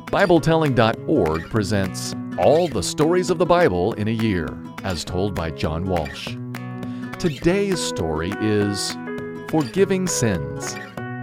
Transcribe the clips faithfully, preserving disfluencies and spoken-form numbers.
Bible Telling dot org presents All the Stories of the Bible in a Year, as told by John Walsh. Today's story is Forgiving Sins.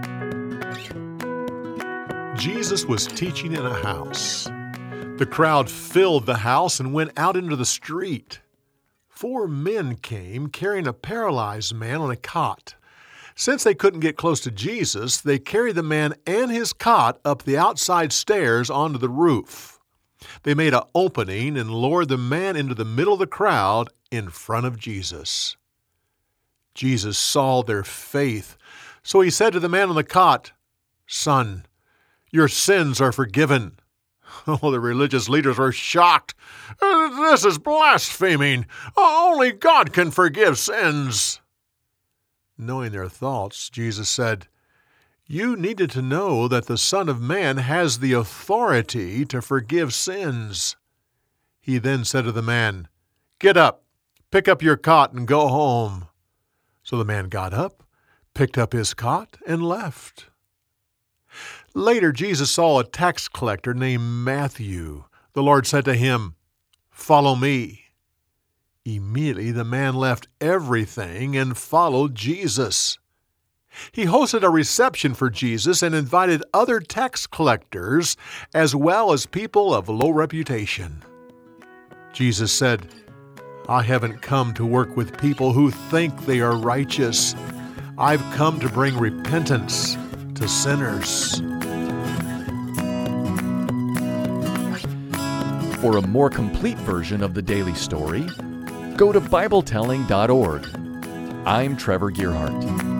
Jesus was teaching in a house. The crowd filled the house and went out into the street. Four men came carrying a paralyzed man on a cot. Since they couldn't get close to Jesus, they carried the man and his cot up the outside stairs onto the roof. They made an opening and lowered the man into the middle of the crowd in front of Jesus. Jesus saw their faith, so he said to the man on the cot, "Son, your sins are forgiven." Oh, the religious leaders were shocked. "This is blaspheming. Only God can forgive sins." Knowing their thoughts, Jesus said, "You needed to know that the Son of Man has the authority to forgive sins." He then said to the man, "Get up, pick up your cot and go home." So the man got up, picked up his cot, and left. Later, Jesus saw a tax collector named Matthew. The Lord said to him, "Follow me." Immediately, the man left everything and followed Jesus. He hosted a reception for Jesus and invited other tax collectors as well as people of low reputation. Jesus said, "I haven't come to work with people who think they are righteous. I've come to bring repentance to sinners." For a more complete version of the daily story, go to Bible Telling dot org. I'm Trevor Gearhart.